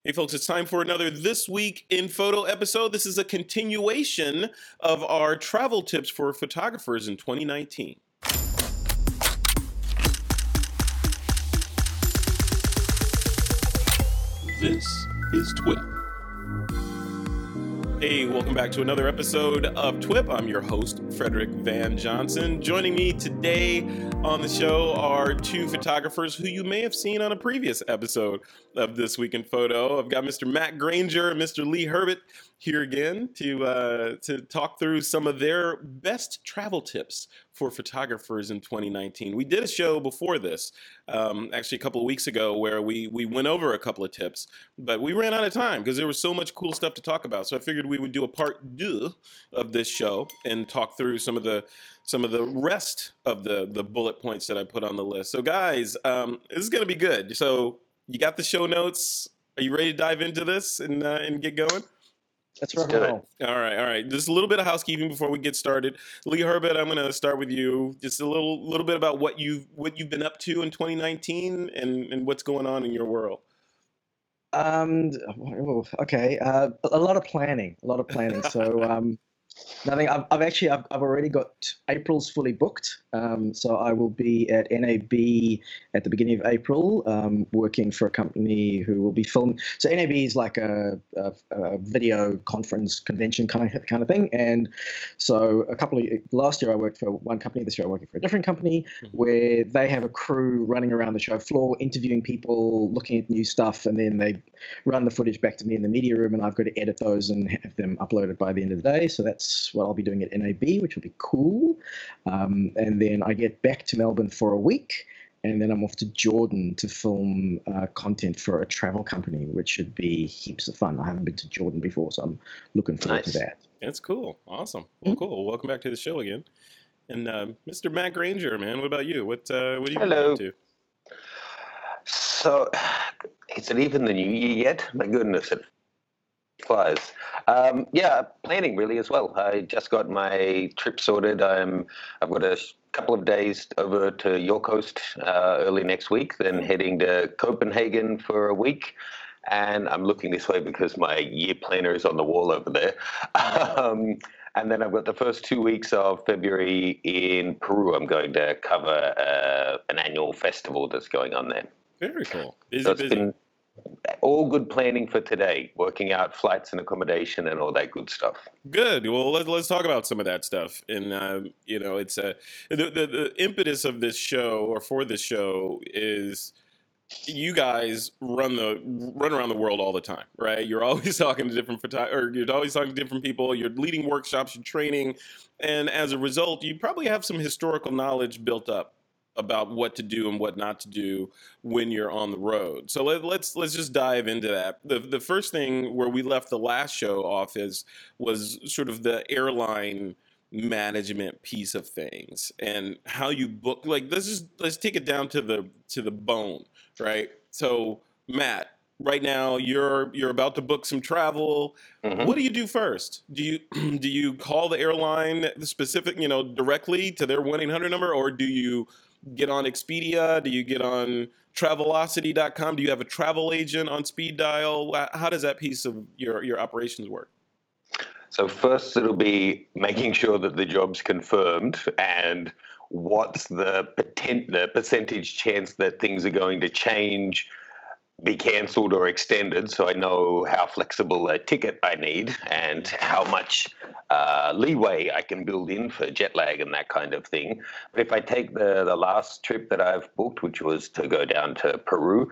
Hey folks, it's time for another This Week in Photo episode. This is a continuation of our travel tips for photographers in 2019. This is TWIP. Hey, welcome back to another episode of TWIP. I'm your host, Frederick Van Johnson. Joining me today on the show are two photographers who you may have seen on a previous episode of This Week in Photo. I've got Mr. Matt Granger and Mr. Lee Herbert here again to talk through some of their best travel tips for photographers in 2019. We did a show before this, actually a couple of weeks ago, where we went over a couple of tips, but we ran out of time because there was so much cool stuff to talk about. So I figured we would do a part two of this show and talk through some of the rest of the bullet points that I put on the list. So guys, this is going to be good. So you got the show notes. Are you ready to dive into this and get going? That's right. All right. Just a little bit of housekeeping before we get started. Lee Herbert, I'm going to start with you. Just a little bit about what you've been up to in 2019 and what's going on in your world. Okay. A lot of planning. So nothing. I've already got April's fully booked. So I will be at NAB at the beginning of April, working for a company who will be filming. So NAB is like a video conference convention kind of thing. And so last year I worked for one company. This year I'm working for a different company where they have a crew running around the show floor, interviewing people, looking at new stuff, and then they run the footage back to me in the media room, and I've got to edit those and have them uploaded by the end of the day. So that's what I'll be doing at NAB, which will be cool. And then I get back to Melbourne for a week, and then I'm off to Jordan to film content for a travel company, which should be heaps of fun. I haven't been to Jordan before, so I'm looking forward to that. That's cool. Awesome. Well, cool. Welcome back to the show again. And Mr. Matt Granger, man, what about you? What have you been up to? So, is it even the new year yet? My goodness, it flies. Planning really as well. I just got my trip sorted. I've got a couple of days over to your coast early next week, then heading to Copenhagen for a week. And I'm looking this way because my year planner is on the wall over there. And then I've got the first 2 weeks of February in Peru. I'm going to cover an annual festival that's going on there. Very cool. Busy. Been all good planning for today, working out flights and accommodation and all that good stuff. Good. Well, let's talk about some of that stuff. And it's the impetus of this show, or for this show, is you guys run around the world all the time, right? You're always talking to different you're always talking to different people. You're leading workshops, you're training, and as a result, you probably have some historical knowledge built up about what to do and what not to do when you're on the road. So let's just dive into that. The first thing where we left the last show off was sort of the airline management piece of things and how you book. Like let's take it down to the bone, right? So Matt, right now you're about to book some travel. Mm-hmm. What do you do first? Do you call the airline specific, directly to their 1-800 number, or do you get on Expedia? Do you get on Travelocity.com? Do you have a travel agent on speed dial? How does that piece of your operations work? So first it'll be making sure that the job's confirmed and what's the percentage chance that things are going to change, be cancelled or extended, so I know how flexible a ticket I need and how much leeway I can build in for jet lag and that kind of thing. But if I take the last trip that I've booked, which was to go down to Peru,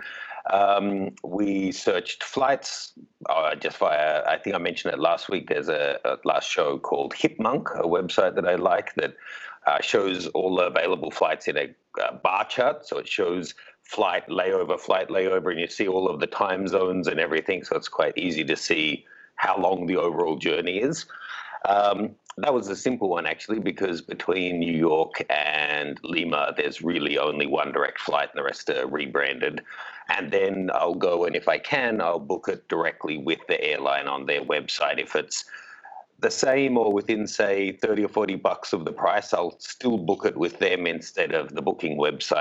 we searched flights just via, I think I mentioned it last week, there's a last show called Hipmunk, a website that I like that shows all the available flights in a bar chart. So it shows flight layover, and you see all of the time zones and everything. So it's quite easy to see how long the overall journey is. That was a simple one, actually, because between New York and Lima, there's really only one direct flight and the rest are rebranded. And then I'll go, and if I can, I'll book it directly with the airline on their website. If it's the same or within, say, $30 or $40 of the price, I'll still book it with them instead of the booking website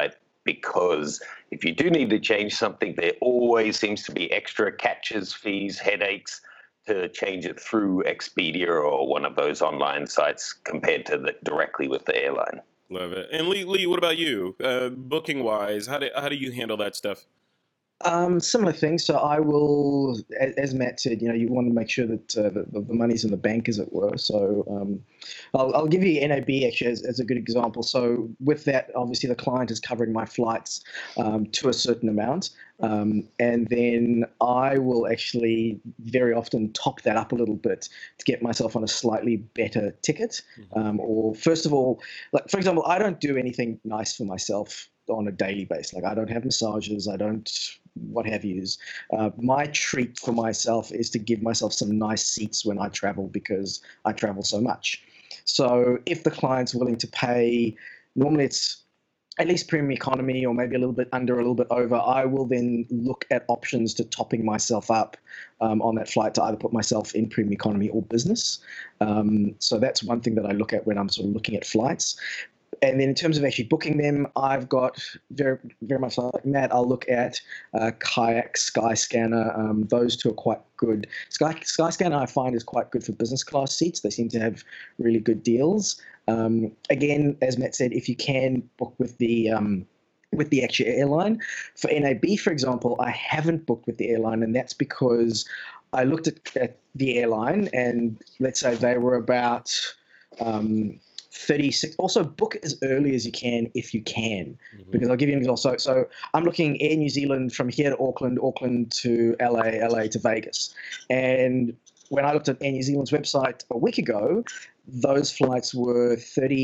because if you do need to change something, there always seems to be extra catches, fees, headaches to change it through Expedia or one of those online sites compared to directly with the airline. Love it. And Lee, what about you? Booking wise, how do you handle that stuff? Similar thing. So I will, as Matt said, you want to make sure that the money's in the bank, as it were. So I'll give you NAB actually as a good example. So with that, obviously the client is covering my flights to a certain amount. And then I will actually very often top that up a little bit to get myself on a slightly better ticket. Or first of all, like for example, I don't do anything nice for myself on a daily basis. Like I don't have massages, I don't what have yous. My treat for myself is to give myself some nice seats when I travel because I travel so much. So if the client's willing to pay, normally it's at least premium economy or maybe a little bit under, a little bit over, I will then look at options to topping myself up on that flight to either put myself in premium economy or business. So that's one thing that I look at when I'm sort of looking at flights. And then in terms of actually booking them, I've got very, very much like Matt, I'll look at Kayak, Skyscanner. Those two are quite good. Skyscanner I find is quite good for business class seats. They seem to have really good deals. Again, as Matt said, if you can book with the actual airline. For NAB, for example, I haven't booked with the airline, and that's because I looked at the airline, and let's say they were about 36. Also, book as early as you can if you can, because I'll give you an example. So I'm looking Air New Zealand from here to Auckland, Auckland to LA, LA to Vegas. And when I looked at Air New Zealand's website a week ago, those flights were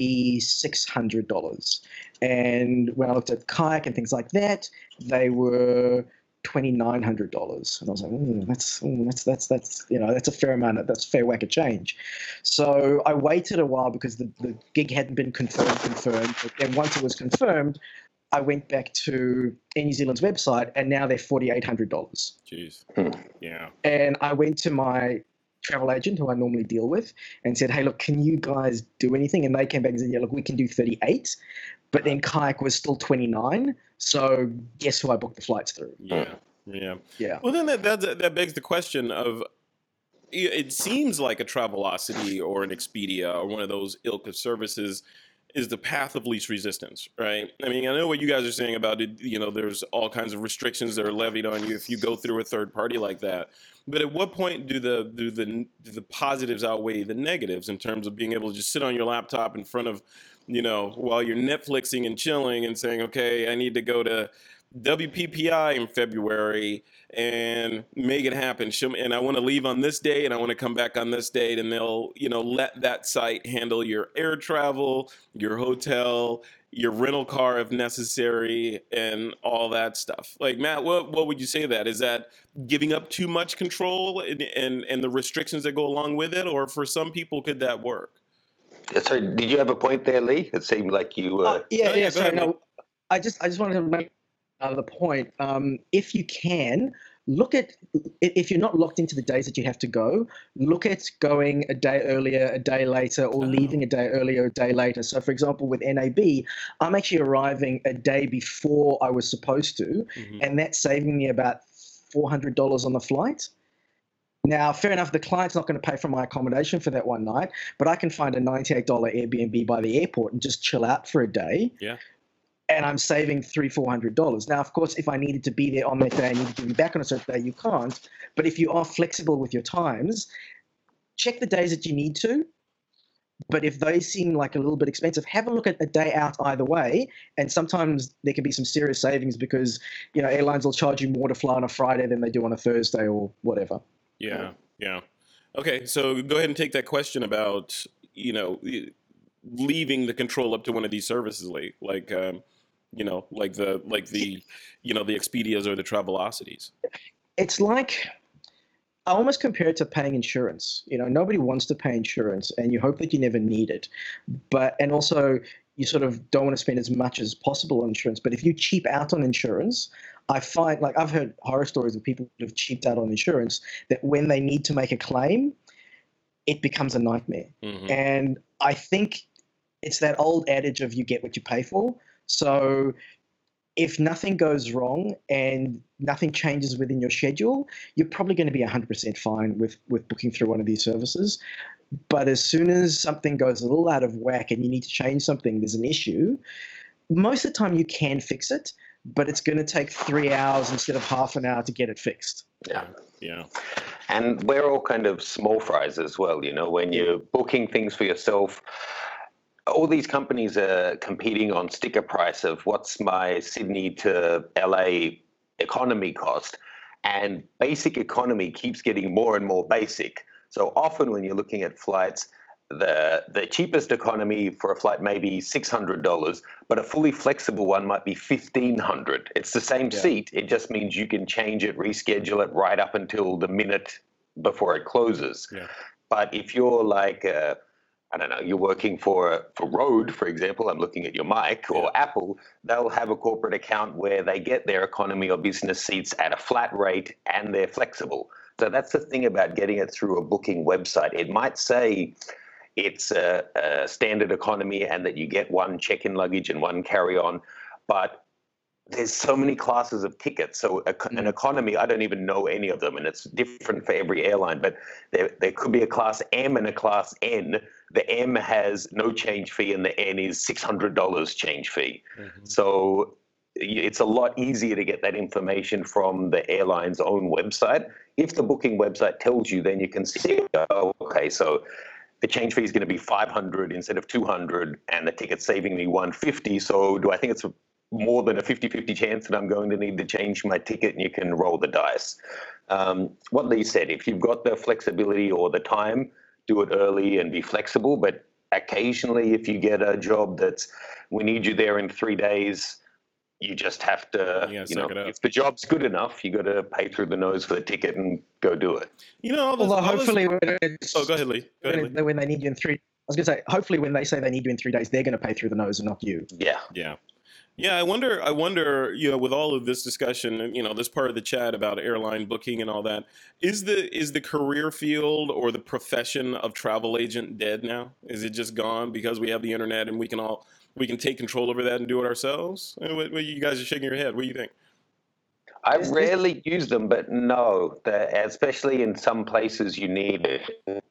$3,600. And when I looked at Kayak and things like that, they were $2,900, and I was like, that's a fair amount. That's a fair whack of change. So I waited a while because the gig hadn't been confirmed. And once it was confirmed, I went back to Air New Zealand's website, and now they're $4,800. Jeez, yeah. And I went to my travel agent, who I normally deal with, and said, "Hey, look, can you guys do anything?" And they came back and said, "Yeah, look, we can do 38." But then Kayak was still 29. So guess who I booked the flights through? Yeah. Well, then that begs the question of, it seems like a Travelocity or an Expedia or one of those ilk of services is the path of least resistance, right? I mean, I know what you guys are saying about it. There's all kinds of restrictions that are levied on you if you go through a third party like that. But at what point do the positives outweigh the negatives in terms of being able to just sit on your laptop in front of, while you're Netflixing and chilling and saying, okay, I need to go to WPPI in February and make it happen. And I want to leave on this date and I want to come back on this date, and they'll, let that site handle your air travel, your hotel, your rental car if necessary, and all that stuff. Like, Matt, what would you say to that? Is that giving up too much control and the restrictions that go along with it? Or for some people, could that work? So did you have a point there, Lee? It seemed like you... Sorry, no, I just wanted to make the point. If you can, look at, if you're not locked into the days that you have to go, look at going a day earlier, a day later, or leaving a day earlier, a day later. So, for example, with NAB, I'm actually arriving a day before I was supposed to, and that's saving me about $400 on the flight. Now, fair enough, the client's not going to pay for my accommodation for that one night, but I can find a $98 Airbnb by the airport and just chill out for a day. Yeah. And I'm saving $300-400. Now, of course, if I needed to be there on that day and needed to be back on a certain day, you can't. But if you are flexible with your times, check the days that you need to. But if they seem like a little bit expensive, have a look at a day out either way. And sometimes there can be some serious savings because, airlines will charge you more to fly on a Friday than they do on a Thursday or whatever. Yeah. Okay, so go ahead and take that question about, leaving the control up to one of these services, like the Expedias or the Travelocities. It's like, I almost compare it to paying insurance. Nobody wants to pay insurance, and you hope that you never need it. And also, you sort of don't want to spend as much as possible on insurance. But if you cheap out on insurance, I find, like, I've heard horror stories of people who have cheaped out on insurance, that when they need to make a claim, it becomes a nightmare. And I think it's that old adage of you get what you pay for. So if nothing goes wrong and nothing changes within your schedule, you're probably going to be 100% fine with booking through one of these services. But as soon as something goes a little out of whack and you need to change something, there's an issue, most of the time you can fix it, but it's going to take 3 hours instead of half an hour to get it fixed. Yeah. Yeah. And we're all kind of small fries as well, you know, when you're booking things for yourself. All these companies are competing on sticker price of what's my Sydney to LA economy cost. And basic economy keeps getting more and more basic. So often when you're looking at flights, the cheapest economy for a flight may be $600, but a fully flexible one might be $1,500. It's the same seat. It just means you can change it, reschedule it right up until the minute before it closes. Yeah. But if you're like, I don't know, you're working for Rode, for example, I'm looking at your mic, or Apple, they'll have a corporate account where they get their economy or business seats at a flat rate and they're flexible. So that's the thing about getting it through a booking website. It might say it's a standard economy and that you get one check-in luggage and one carry-on, but there's so many classes of tickets. So an economy, I don't even know any of them, and it's different for every airline, but there could be a class M and a class N. The M has no change fee and the N is $600 change fee. Mm-hmm. So it's a lot easier to get that information from the airline's own website. If the booking website tells you, then you can see, oh, okay, so the change fee is going to be $500 instead of $200, and the ticket's saving me $150. So do I think it's more than a 50-50 chance that I'm going to need to change my ticket? And you can roll the dice. What Lee said, if you've got the flexibility or the time, do it early and be flexible. But occasionally, if you get a job that's, we need you there in 3 days, you just have to, if the job's good enough, you got to pay through the nose for the ticket and go do it. Although hopefully, go ahead, Lee. When they need you in 3, I was going to say, hopefully when they say they need you in 3 days, they're going to pay through the nose and not you. Yeah, I wonder, with all of this discussion, this part of the chat about airline booking and all that, is the career field or the profession of travel agent dead now? Is it just gone because we have the internet and we can take control over that and do it ourselves? What you guys are shaking your head. What do you think? I rarely use them, but no, especially in some places you need it.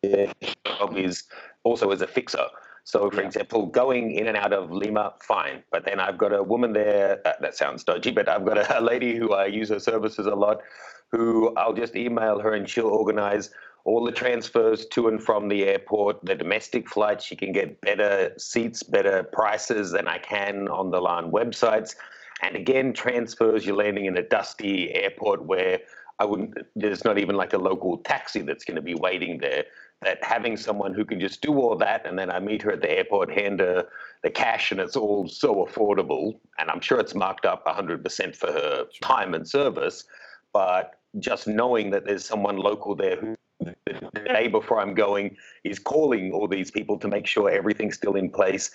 Is also as a fixer. So, for example, going in and out of Lima, fine. But then I've got a woman there, that sounds dodgy, but I've got a lady who I use her services a lot, who I'll just email her and she'll organize all the transfers to and from the airport, the domestic flights. She can get better seats, better prices than I can on the LAN websites. And again, transfers, you're landing in a dusty airport where there's not even like a local taxi that's going to be waiting there. That having someone who can just do all that, and then I meet her at the airport, hand her the cash, and it's all so affordable. And I'm sure it's marked up 100% for her time and service. But just knowing that there's someone local there who the day before I'm going is calling all these people to make sure everything's still in place,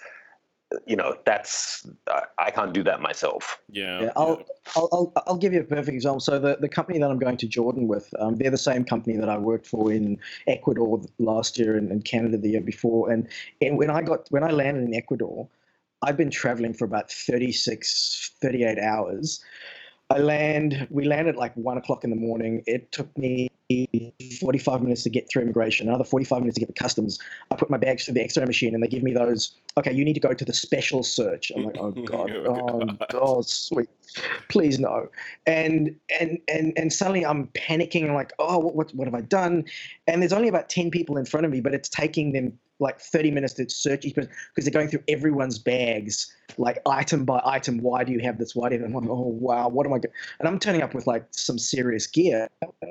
that's I can't do that myself. I'll give you a perfect example. So the company that I'm going to Jordan with, they're the same company that I worked for in Ecuador last year and Canada the year before. And when I landed in Ecuador, I'd been traveling for about 38 hours. We landed like 1 o'clock in the morning. It took me 45 minutes to get through immigration, another 45 minutes to get the customs. I put my bags through the X-ray machine and they give me those, okay, you need to go to the special search. I'm like, oh God, oh sweet, please no. And suddenly I'm panicking. I'm like, oh, what have I done? And there's only about 10 people in front of me, but it's taking them like 30 minutes to search each person because they're going through everyone's bags, like item by item. Why do you have this? Why do you have that? I'm like, oh wow, what am I doing? And I'm turning up with like some serious gear.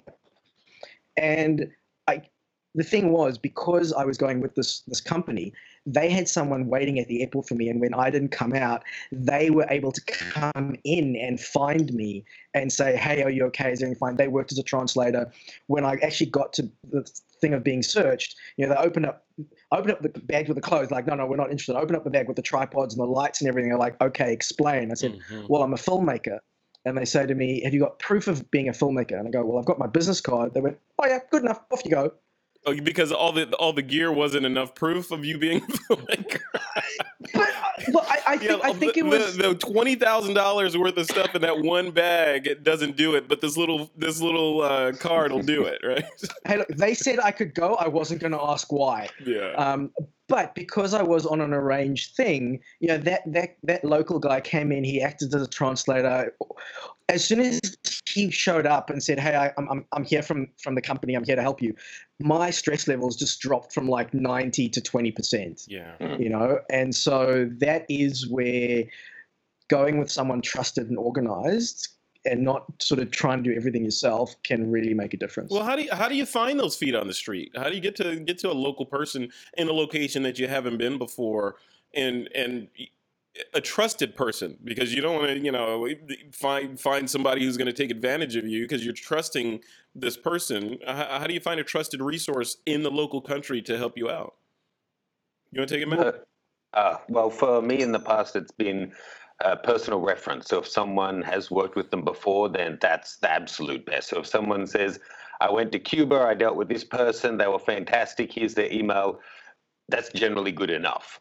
And the thing was, because I was going with this company, they had someone waiting at the airport for me. And when I didn't come out, they were able to come in and find me and say, hey, are you okay? Is everything fine? They worked as a translator. When I actually got to the thing of being searched, they opened up the bag with the clothes, like, no, we're not interested. Open up the bag with the tripods and the lights and everything. They're like, okay, explain. I said, well, I'm a filmmaker. And they say to me, have you got proof of being a filmmaker? And I go, well, I've got my business card. They went, oh yeah, good enough. Off you go. Oh, because all the gear wasn't enough proof of you being a filmmaker. But I think it was the $20,000 worth of stuff in that one bag. It doesn't do it, but this little card will do it, right? Hey, look, they said I could go. I wasn't going to ask why. Yeah. But because I was on an arranged thing, that local guy came in. He acted as a translator. As soon as he showed up and said, "Hey, I'm here from the company. I'm here to help you," my stress levels just dropped from like 90 to 20%. Yeah. And so that is where going with someone trusted and organized, and not sort of trying to do everything yourself, can really make a difference. Well, how do you find those feet on the street? How do you get to a local person in a location that you haven't been before, and a trusted person, because you don't want to find somebody who's going to take advantage of you because you're trusting this person. How do you find a trusted resource in the local country to help you out? You want to take it, Matt? Well, for me in the past, it's been personal reference. So if someone has worked with them before, then that's the absolute best. So if someone says, I went to Cuba, I dealt with this person, they were fantastic, here's their email, that's generally good enough.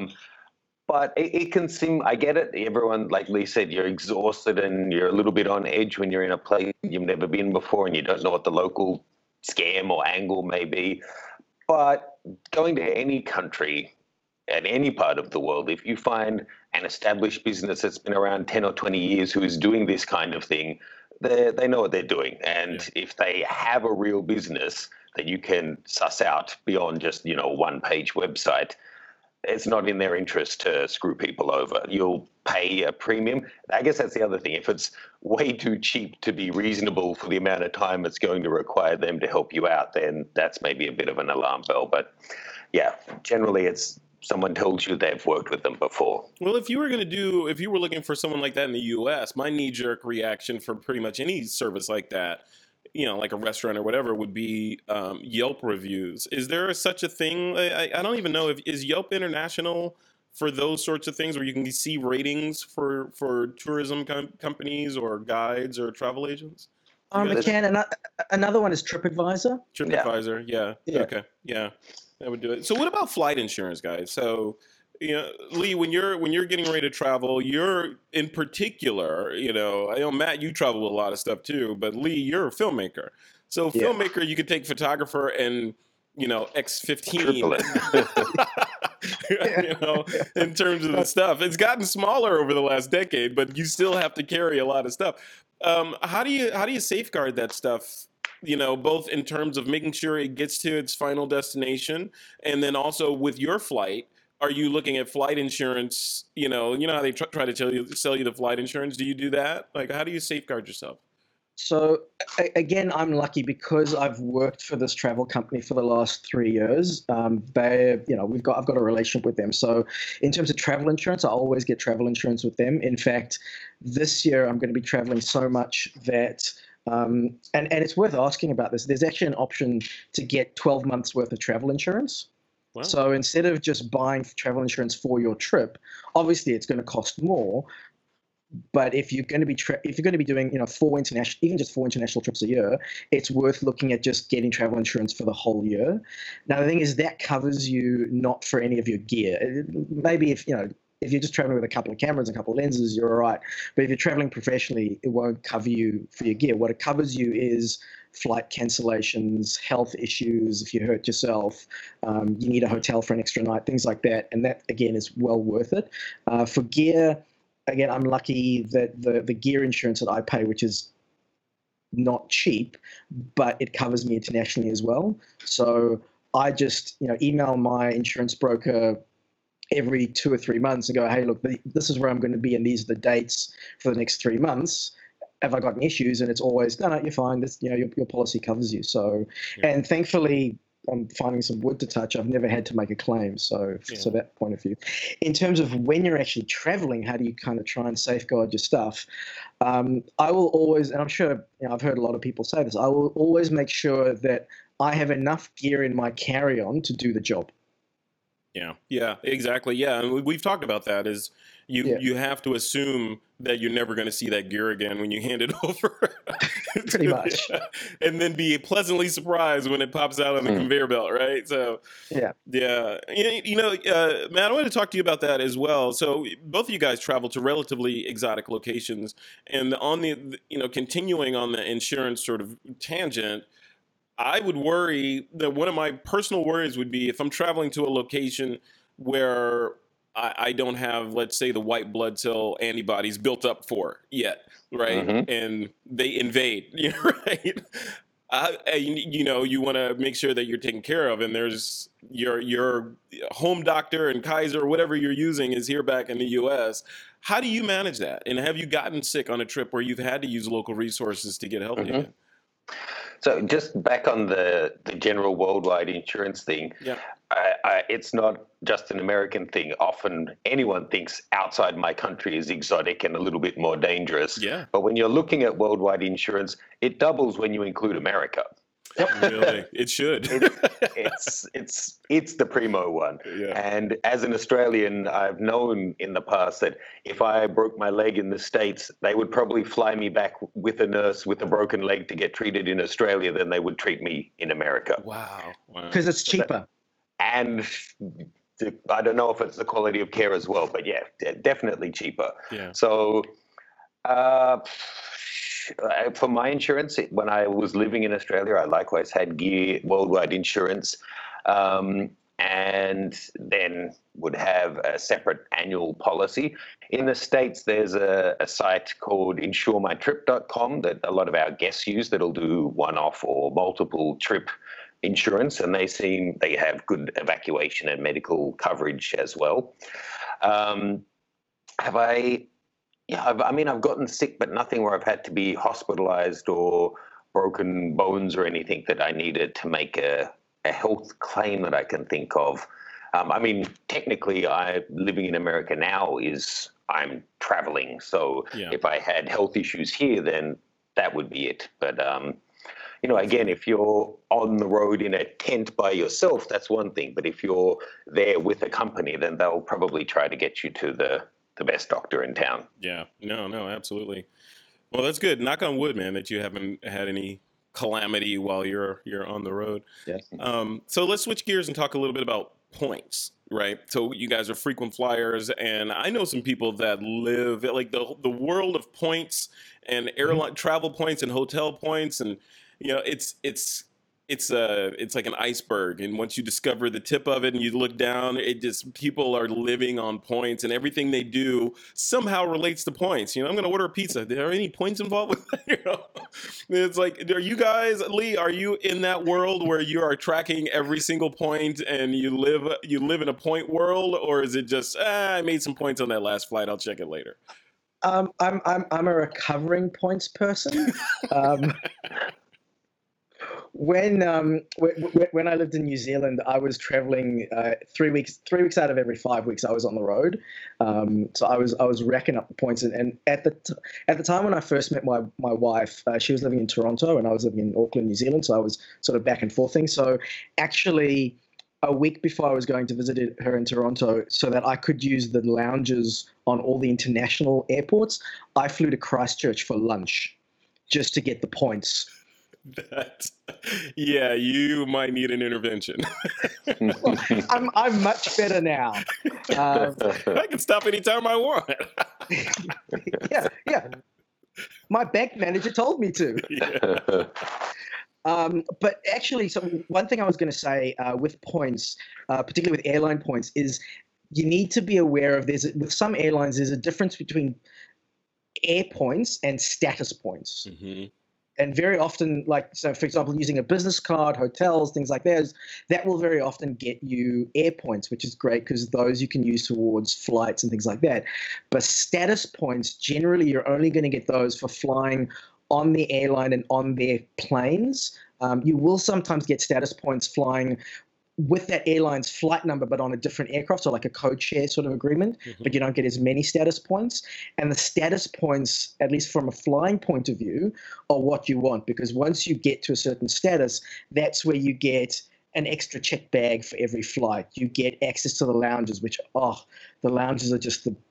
But it can seem, I get it, everyone, like Lee said, you're exhausted and you're a little bit on edge when you're in a place you've never been before and you don't know what the local scam or angle may be. But going to any country, at any part of the world, if you find an established business that's been around 10 or 20 years who is doing this kind of thing, they know what they're doing. And if they have a real business that you can suss out beyond just, a one-page website, it's not in their interest to screw people over. You'll pay a premium. I guess that's the other thing. If it's way too cheap to be reasonable for the amount of time it's going to require them to help you out, then that's maybe a bit of an alarm bell. But yeah, generally it's someone tells you they've worked with them before. Well, if you were looking for someone like that in the U.S., my knee-jerk reaction for pretty much any service like that, like a restaurant or whatever, would be Yelp reviews. Is there such a thing? I don't even know. Is Yelp international for those sorts of things where you can see ratings for tourism companies or guides or travel agents? It can. And another one is TripAdvisor. TripAdvisor, yeah. Okay, yeah, that would do it. So what about flight insurance, guys? So, Lee, when you're getting ready to travel, you're in particular, I know, Matt, you travel with a lot of stuff too, but Lee, you're a filmmaker. So filmmaker, you could take photographer and, X15, in terms of the stuff. It's gotten smaller over the last decade, but you still have to carry a lot of stuff. How do you safeguard that stuff? Both in terms of making sure it gets to its final destination, and then also with your flight, are you looking at flight insurance? You know how they try to sell you the flight insurance. Do you do that? Like, how do you safeguard yourself? So again, I'm lucky because I've worked for this travel company for the last 3 years. I've got a relationship with them. So in terms of travel insurance, I always get travel insurance with them. In fact, this year I'm going to be traveling so much that, and it's worth asking about this. There's actually an option to get 12 months worth of travel insurance. Wow. So instead of just buying travel insurance for your trip, obviously it's going to cost more. But if you're going to be doing 4 international trips a year, it's worth looking at just getting travel insurance for the whole year. Now the thing is that covers you not for any of your gear. Maybe if you're just traveling with a couple of cameras and a couple of lenses, you're all right. But if you're traveling professionally, it won't cover you for your gear. What it covers you is flight cancellations, health issues, if you hurt yourself, you need a hotel for an extra night, things like that. And that, again, is well worth it. For gear, again, I'm lucky that the gear insurance that I pay, which is not cheap, but it covers me internationally as well. So I just email my insurance broker every 2 or 3 months and go, hey, look, this is where I'm going to be and these are the dates for the next 3 months. Have I got any issues? And it's always, no, you're fine. This, your policy covers you. So, and thankfully, I'm finding some wood to touch. I've never had to make a claim. So that point of view. In terms of when you're actually traveling, how do you kind of try and safeguard your stuff? I will always, and I'm sure I've heard a lot of people say this, I will always make sure that I have enough gear in my carry-on to do the job. Yeah, exactly. Yeah, and we've talked about that. Is Yeah. you have to assume that you're never going to see that gear again when you hand it over. Pretty much. And then be pleasantly surprised when it pops out on the conveyor belt, right? So, Yeah. yeah. Matt, I want to talk to you about that as well. So both of you guys travel to relatively exotic locations. And on the, continuing on the insurance sort of tangent, I would worry that one of my personal worries would be if I'm traveling to a location where I don't have, let's say, the white blood cell antibodies built up for yet, right? And they invade, right? You want to make sure that you're taken care of, and there's your home doctor and Kaiser, whatever you're using, is here back in the U.S. How do you manage that? And have you gotten sick on a trip where you've had to use local resources to get healthy again? So just back on the general worldwide insurance thing, it's not just an American thing. Often anyone thinks outside my country is exotic and a little bit more dangerous. Yeah. But when you're looking at worldwide insurance, it doubles when you include America. Really, it should. It's the primo one. Yeah. And as an Australian, I've known in the past that if I broke my leg in the States, they would probably fly me back with a nurse with a broken leg to get treated in Australia than they would treat me in America. Wow. Because it's cheaper. And I don't know if it's the quality of care as well, but yeah, definitely cheaper. Yeah. So for my insurance, when I was living in Australia, I likewise had gear worldwide insurance, and then would have a separate annual policy. In the States, there's a site called insuremytrip.com that a lot of our guests use that'll do one-off or multiple trip insurance, and they have good evacuation and medical coverage as well. I've gotten sick, but nothing where I've had to be hospitalized or broken bones or anything that I needed to make a health claim that I can think of. Technically, living in America now I'm traveling. So if I had health issues here, then that would be it. But, again, if you're on the road in a tent by yourself, that's one thing. But if you're there with a company, then they'll probably try to get you to the best doctor in town. Yeah, no, absolutely. Well, that's good. Knock on wood, man, that you haven't had any calamity while you're on the road. Yes. So let's switch gears and talk a little bit about points, right? So you guys are frequent flyers, and I know some people that live like the world of points and airline travel points and hotel points, and it's like an iceberg, and once you discover the tip of it and you look down, people are living on points, and everything they do somehow relates to points. I'm going to order a pizza. Are there any points involved with that? It's like, are you guys, Lee? Are you in that world where you are tracking every single point and you live in a point world, or is it just I made some points on that last flight, I'll check it later? I'm a recovering points person. When I lived in New Zealand, I was traveling 3 weeks. 3 weeks out of every 5 weeks, I was on the road. So I was racking up the points. And at the time when I first met my wife, she was living in Toronto and I was living in Auckland, New Zealand. So I was sort of back and forthing. So actually, a week before I was going to visit her in Toronto, so that I could use the lounges on all the international airports, I flew to Christchurch for lunch just to get the points. You might need an intervention. Well, I'm much better now. I can stop anytime I want. Yeah. My bank manager told me to. Yeah. But actually, so one thing I was going to say with points, particularly with airline points, is you need to be aware of with some airlines, there's a difference between air points and status points. Mm-hmm. And very often, for example, using a business card, hotels, things like that will very often get you air points, which is great because those you can use towards flights and things like that. But status points, generally, you're only going to get those for flying on the airline and on their planes. You will sometimes get status points flying with that airline's flight number, but on a different aircraft, so like a code share sort of agreement, but you don't get as many status points. And the status points, at least from a flying point of view, are what you want, because once you get to a certain status, that's where you get an extra check bag for every flight. You get access to the lounges, which, the lounges are just the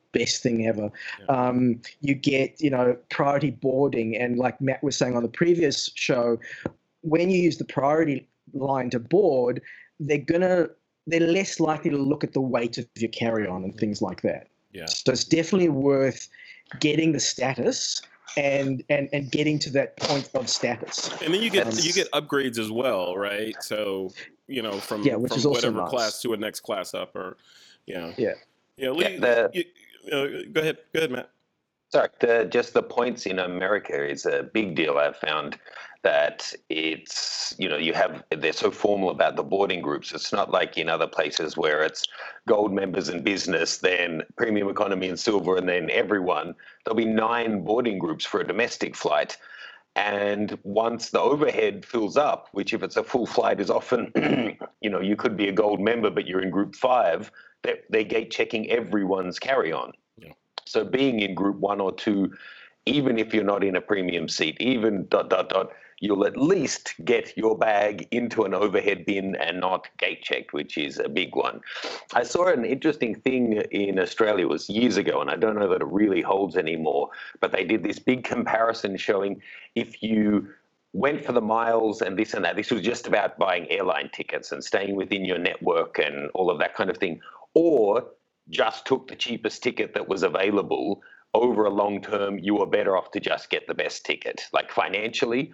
best thing ever. Yeah. You get, priority boarding, and like Matt was saying on the previous show, when you use the priority line to board, they're less likely to look at the weight of your carry-on and things like that. Yeah. So it's definitely worth getting the status and getting to that point of status. And then you get upgrades as well, right? So from which is also whatever nice. class to a next class up, or Yeah. Lee, go ahead, Matt. Sorry, just the points in America is a big deal. I've found that it's, they're so formal about the boarding groups. It's not like in other places where it's gold members and business, then premium economy and silver, and then everyone. There'll be 9 boarding groups for a domestic flight. And once the overhead fills up, which if it's a full flight is often, you could be a gold member, but you're in group 5, they're gate checking everyone's carry-on. Yeah. So being in group 1 or 2, even if you're not in a premium seat, even ... you'll at least get your bag into an overhead bin and not gate checked, which is a big one. I saw an interesting thing in Australia, it was years ago, and I don't know that it really holds anymore, but they did this big comparison showing if you went for the miles and this and that, this was just about buying airline tickets and staying within your network and all of that kind of thing, or just took the cheapest ticket that was available. Over a long term, you were better off to just get the best ticket. Like financially,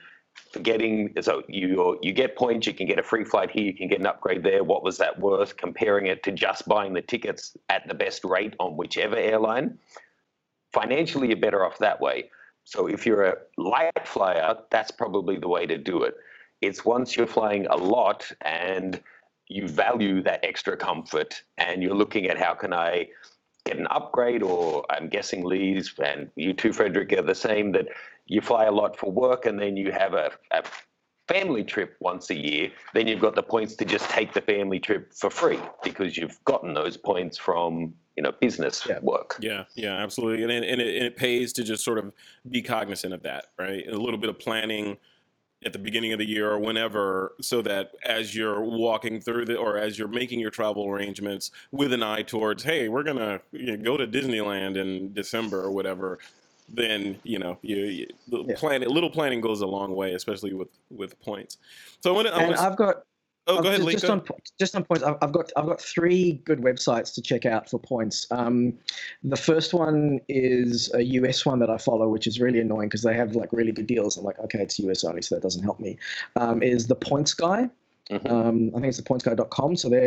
you get points, you can get a free flight here, you can get an upgrade there. What was that worth? Comparing it to just buying the tickets at the best rate on whichever airline. Financially, you're better off that way. So if you're a light flyer, that's probably the way to do it. It's once you're flying a lot and you value that extra comfort and you're looking at how can I get an upgrade, or I'm guessing Lee's and you too, Frederick, are the same, that you fly a lot for work and then you have a family trip once a year, then you've got the points to just take the family trip for free because you've gotten those points from business work. Yeah, absolutely. And it pays to just sort of be cognizant of that, right? A little bit of planning at the beginning of the year or whenever, so that as you're walking through or as you're making your travel arrangements with an eye towards, hey, we're going to go to Disneyland in December or whatever, then, little planning goes a long way, especially with points. So I've got... Oh, go ahead, Lee. Just on points, I've got 3 good websites to check out for points. The first one is a US one that I follow, which is really annoying because they have like really good deals. I'm like, okay, it's US only, so that doesn't help me. Is the Points Guy. Mm-hmm. I think it's thepointsguy.com. So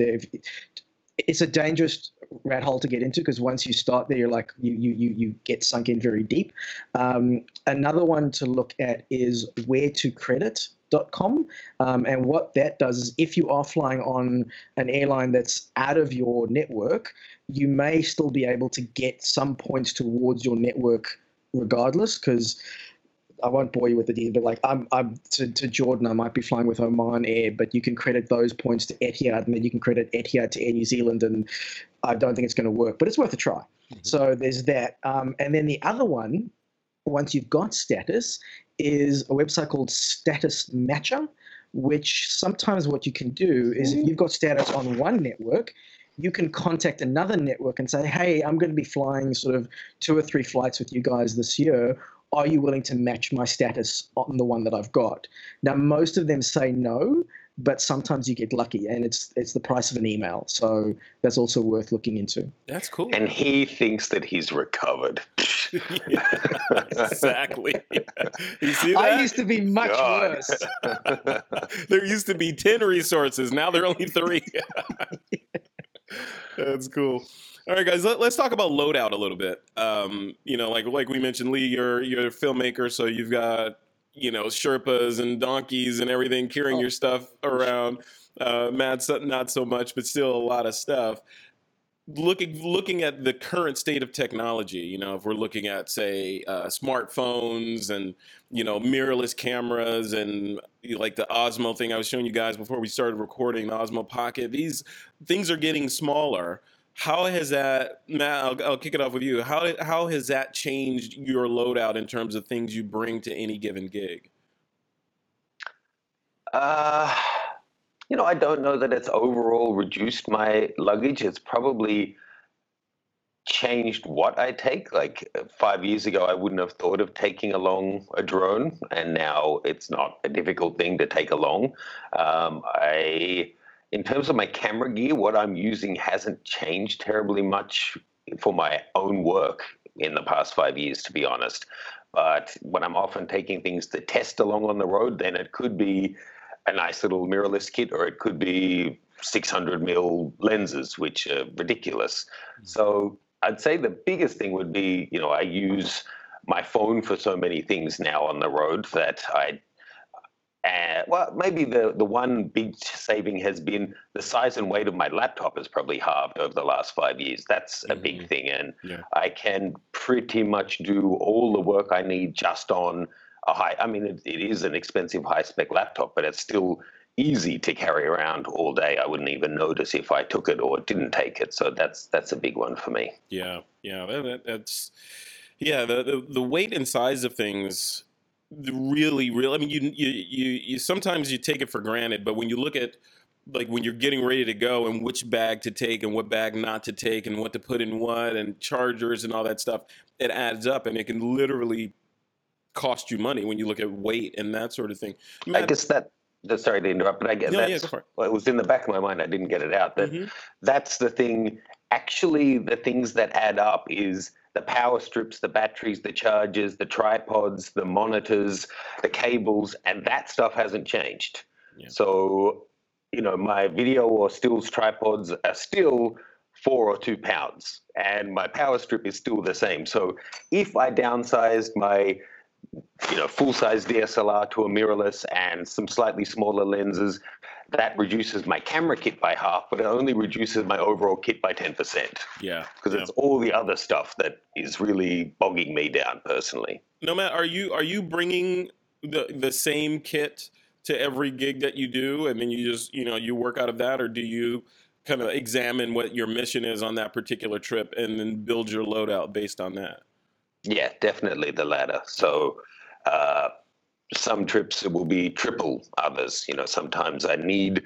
it's a dangerous rat hole to get into because once you start there, you're like you get sunk in very deep. Another one to look at is wheretocredit.com, and what that does is if you are flying on an airline that's out of your network, you may still be able to get some points towards your network regardless, because I won't bore you with the deal, but like I'm to Jordan, I might be flying with Oman Air, but you can credit those points to Etihad, and then you can credit Etihad to Air New Zealand, and I don't think it's going to work, but it's worth a try. Mm-hmm. So there's that, and then the other one, once you've got status, is a website called Status Matcher, which sometimes what you can do is if you've got status on one network, you can contact another network and say, hey, I'm going to be flying sort of 2 or 3 flights with you guys this year. Are you willing to match my status on the one that I've got? Now, most of them say no, but sometimes you get lucky, and it's the price of an email. So that's also worth looking into. That's cool. And he thinks that he's recovered. Exactly. You see that? I used to be much worse. There used to be 10 resources. Now there are only 3. That's cool. All right, guys, let's talk about loadout a little bit. Like we mentioned, Lee, you're a filmmaker, so you've got, Sherpas and donkeys and everything carrying your stuff around. Matt's not so much, but still a lot of stuff. Looking at the current state of technology, if we're looking at, say, smartphones and, mirrorless cameras and like the Osmo thing I was showing you guys before we started recording, the Osmo Pocket, these things are getting smaller. How has that, Matt, I'll kick it off with you. How has that changed your loadout in terms of things you bring to any given gig? I don't know that it's overall reduced my luggage. It's probably changed what I take. Like 5 years ago, I wouldn't have thought of taking along a drone, and now it's not a difficult thing to take along. In terms of my camera gear, what I'm using hasn't changed terribly much for my own work in the past 5 years, to be honest. But when I'm often taking things to test along on the road, then it could be a nice little mirrorless kit, or it could be 600 mil lenses, which are ridiculous. So I'd say the biggest thing would be, I use my phone for so many things now on the road that maybe the one big saving has been the size and weight of my laptop has probably halved over the last 5 years. That's a big thing. And I can pretty much do all the work I need just on it is an expensive high spec laptop, but it's still easy to carry around all day. I wouldn't even notice if I took it or didn't take it. So that's a big one for me. Yeah. The weight and size of things really. I mean, you sometimes you take it for granted, but when you look at like when you're getting ready to go and which bag to take and what bag not to take and what to put in what and chargers and all that stuff, it adds up and it can literally cost you money when you look at weight and that sort of thing. Matt, I guess sorry to interrupt, but I guess it was in the back of my mind. I didn't get it out. That's the thing. Actually, the things that add up is the power strips, the batteries, the chargers, the tripods, the monitors, the cables, and that stuff hasn't changed. Yeah. So, my video or stills tripods are still 4 or 2 pounds, and my power strip is still the same. So if I downsized my full-size DSLR to a mirrorless and some slightly smaller lenses, that reduces my camera kit by half, but it only reduces my overall kit by 10%. Yeah. Because it's all the other stuff that is really bogging me down personally. No, Matt, are you bringing the same kit to every gig that you do, and then you just, you work out of that, or do you kind of examine what your mission is on that particular trip and then build your loadout based on that? Yeah, definitely the latter. So some trips it will be triple others. Sometimes I need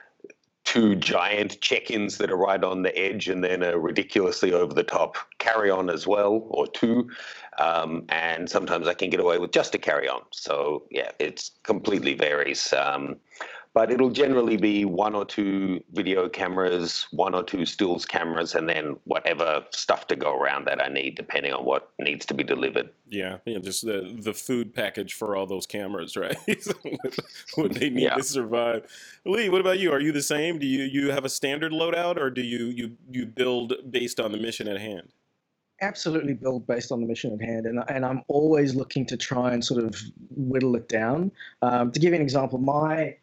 2 giant check-ins that are right on the edge and then a ridiculously over-the-top carry-on as well, or 2. And sometimes I can get away with just a carry-on. So, yeah, it completely varies. But it'll generally be 1 or 2 video cameras, 1 or 2 stills cameras, and then whatever stuff to go around that I need, depending on what needs to be delivered. Yeah, just the food package for all those cameras, right? What they need to survive. Lee, what about you? Are you the same? Do you have a standard loadout, or do you build based on the mission at hand? Absolutely build based on the mission at hand, and I'm always looking to try and sort of whittle it down. To give you an example, my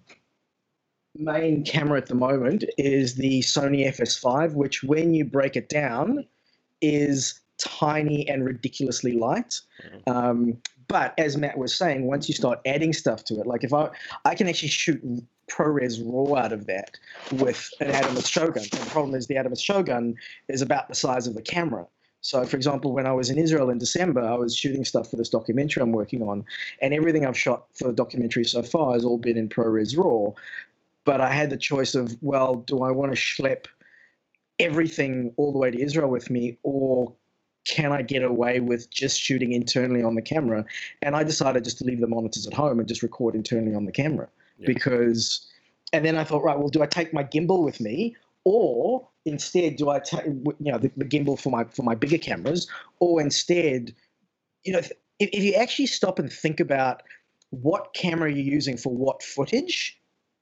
main camera at the moment is the Sony FS5, which when you break it down is tiny and ridiculously light. But as Matt was saying, once you start adding stuff to it, like if I can actually shoot ProRes RAW out of that with an Atomos Shogun. And the problem is the Atomos Shogun is about the size of the camera. So, for example, when I was in Israel in December, I was shooting stuff for this documentary I'm working on, and everything I've shot for the documentary so far has all been in ProRes RAW. But I had the choice of, well, do I want to schlep everything all the way to Israel with me, or can I get away with just shooting internally on the camera? And I decided just to leave the monitors at home and just record internally on the camera. And then I thought, right, well, do I take my gimbal with me, or instead do I take the gimbal for my bigger cameras, or instead, if you actually stop and think about what camera you're using for what footage,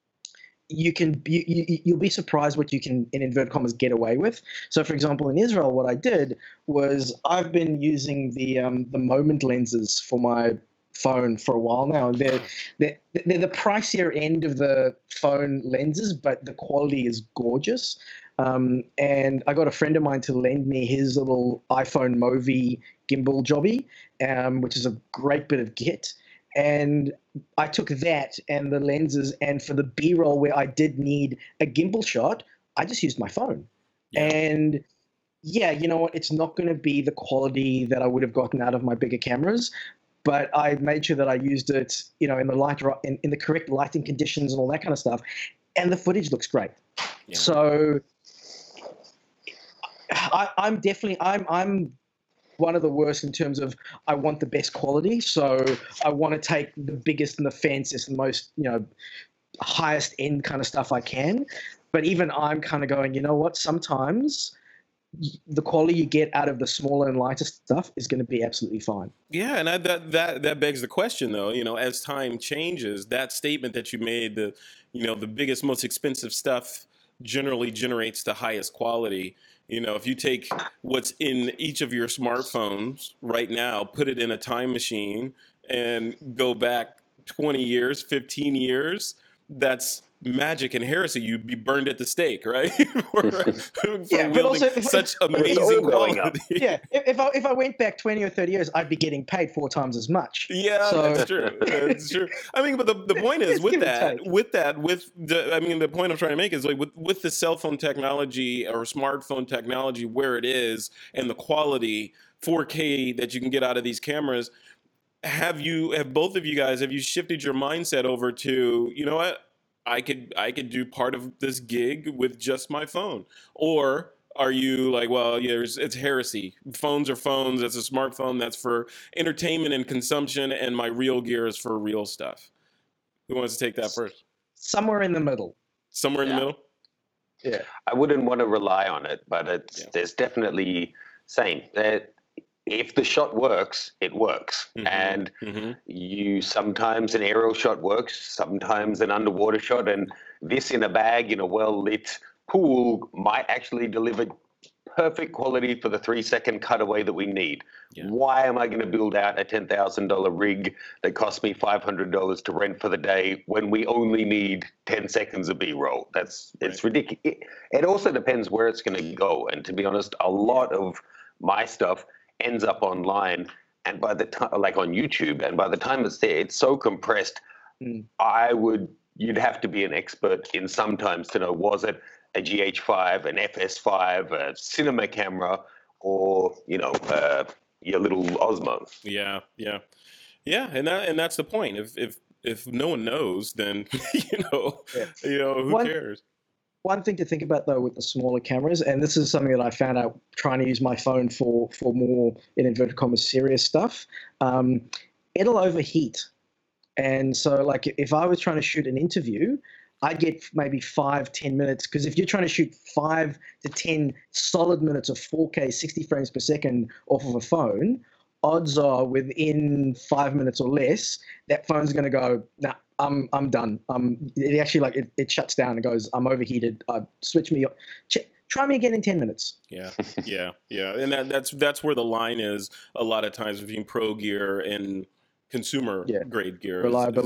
you'll be surprised what you can, in inverted commas, get away with. So, for example, in Israel, what I did was I've been using the Moment lenses for my phone for a while now. They're the pricier end of the phone lenses, but the quality is gorgeous. And I got a friend of mine to lend me his little iPhone Movi gimbal jobby, which is a great bit of kit. And I took that and the lenses, and for the B-roll where I did need a gimbal shot, I just used my phone. Yeah. And yeah, you know what? It's not going to be the quality that I would have gotten out of my bigger cameras, but I made sure that I used it, in the correct lighting conditions and all that kind of stuff, and the footage looks great. Yeah. So I'm definitely I'm one of the worst in terms of I want the best quality, so I want to take the biggest and the fanciest and most highest end kind of stuff I can. But even I'm kind of going, you know what? Sometimes the quality you get out of the smaller and lighter stuff is going to be absolutely fine. Yeah, and that begs the question, though. As time changes, that statement that you made, the biggest, most expensive stuff generally generates the highest quality. If you take what's in each of your smartphones right now, put it in a time machine, and go back 20 years, 15 years, that's magic and heresy. You'd be burned at the stake, right? for but also such amazing quality. Yeah, if I went back 20 or 30 years, I'd be getting paid 4 times as much. Yeah, that's true. That's true. I mean, but the point is the point I'm trying to make is like with the cell phone technology or smartphone technology where it is and the quality 4K that you can get out of these cameras. Have both of you guys, have you shifted your mindset over to, you know what, I could do part of this gig with just my phone? Or are you like, well, yeah, it's heresy. Phones are phones. That's a smartphone. That's for entertainment and consumption, and my real gear is for real stuff. Who wants to take that first? Somewhere in the middle. Somewhere in the middle? Yeah. I wouldn't want to rely on it, but there's definitely same. If the shot works, it works. Mm-hmm. And you sometimes an aerial shot works, sometimes an underwater shot, and this in a bag in a well-lit pool might actually deliver perfect quality for the 3-second cutaway that we need. Yeah. Why am I going to build out a $10,000 rig that costs me $500 to rent for the day when we only need 10 seconds of B-roll? It's ridiculous. It also depends where it's going to go. And to be honest, a lot of my stuff ends up online and by the time, like on YouTube, and by the time it's there, it's so compressed. You'd have to be an expert in sometimes to know, was it a GH5, an FS5, a cinema camera, or your little Osmo? Yeah, and that's the point. If no one knows, then who cares? One thing to think about, though, with the smaller cameras, and this is something that I found out trying to use my phone for more, in inverted commas, serious stuff, it'll overheat. And so, like, if I was trying to shoot an interview, I'd get maybe 5-10 minutes, because if you're trying to shoot 5 to 10 solid minutes of 4K 60 frames per second off of a phone, odds are within 5 minutes or less, that phone's going to go, nah, I'm done. It actually it shuts down and goes, I'm overheated. Switch me up. Try me again in 10 minutes. Yeah. And that's where the line is a lot of times between pro gear and consumer grade gear.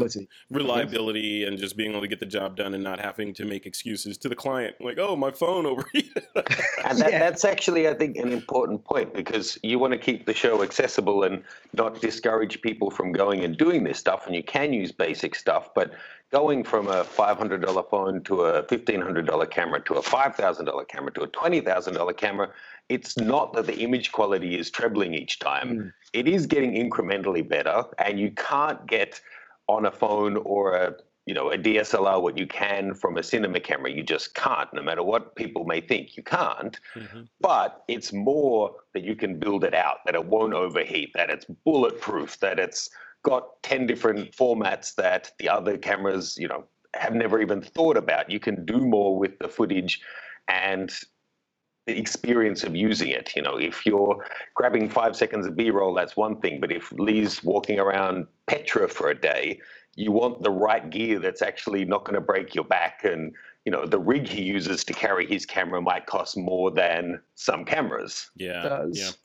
Reliability and just being able to get the job done and not having to make excuses to the client. Like, oh, my phone overheated. And that's actually, I think, an important point, because you want to keep the show accessible and not discourage people from going and doing this stuff. And you can use basic stuff, but going from a $500 phone to a $1,500 camera to a $5,000 camera to a $20,000 camera, it's not that the image quality is trebling each time. It is getting incrementally better, and you can't get on a phone or a DSLR what you can from a cinema camera. You just can't, no matter what people may think. You can't. But it's more that you can build it out, that it won't overheat, that it's bulletproof, that it's got 10 different formats that the other cameras, have never even thought about. You can do more with the footage and the experience of using it. If you're grabbing 5 seconds of B-roll, that's one thing. But if Lee's walking around Petra for a day, you want the right gear that's actually not going to break your back. And, the rig he uses to carry his camera might cost more than some cameras. Yeah.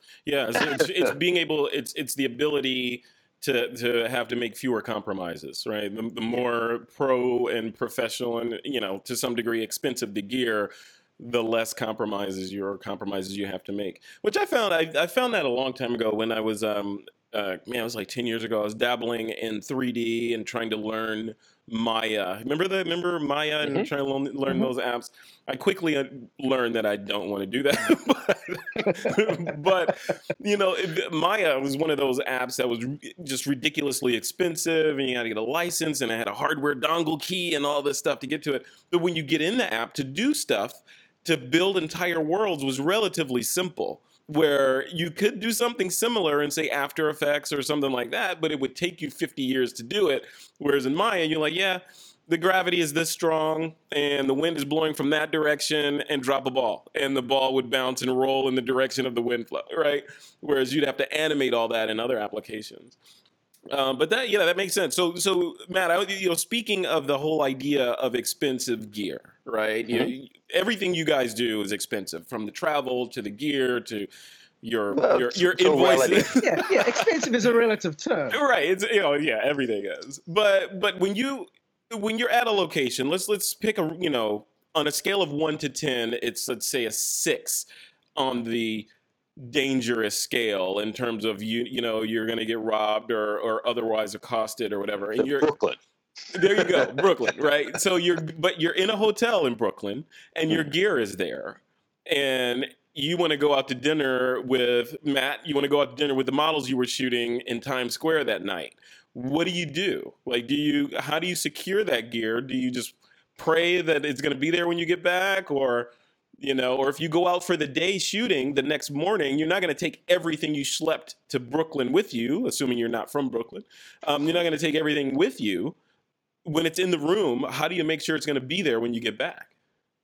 It's being able, it's the ability to have to make fewer compromises, right? The more pro and professional and, to some degree expensive the gear, the less compromises you have to make. Which I found that a long time ago when I was it was like 10 years ago. I was dabbling in 3D and trying to learn Maya. Remember Maya and trying to learn those apps? I quickly learned that I don't want to do that. but Maya was one of those apps that was just ridiculously expensive, and you had to get a license, and I had a hardware dongle key and all this stuff to get to it. But when you get in the app to do stuff, to build entire worlds was relatively simple, where you could do something similar in, say, After Effects or something like that, but it would take you 50 years to do it. Whereas in Maya, you're like, yeah, the gravity is this strong and the wind is blowing from that direction, and drop a ball and the ball would bounce and roll in the direction of the wind flow, right? Whereas you'd have to animate all that in other applications. But that makes sense. So Matt, speaking of the whole idea of expensive gear, right? Mm-hmm. Everything you guys do is expensive, from the travel to the gear to your So invoices. Yeah, expensive is a relative term. Right. It's everything is. But when you're at a location, let's pick on a scale of 1 to 10, it's, let's say, a 6 on the dangerous scale in terms of you're going to get robbed or otherwise accosted or whatever. And you're Brooklyn. there you go, Brooklyn, right? So you're in a hotel in Brooklyn and your gear is there, and you want to go out to dinner with Matt. You want to go out to dinner with the models you were shooting in Times Square that night. What do? Like, how do you secure that gear? Do you just pray that it's going to be there when you get back, or if you go out for the day shooting the next morning, you're not going to take everything you schlepped to Brooklyn with you, assuming you're not from Brooklyn. You're not going to take everything with you. When it's in the room, how do you make sure it's going to be there when you get back?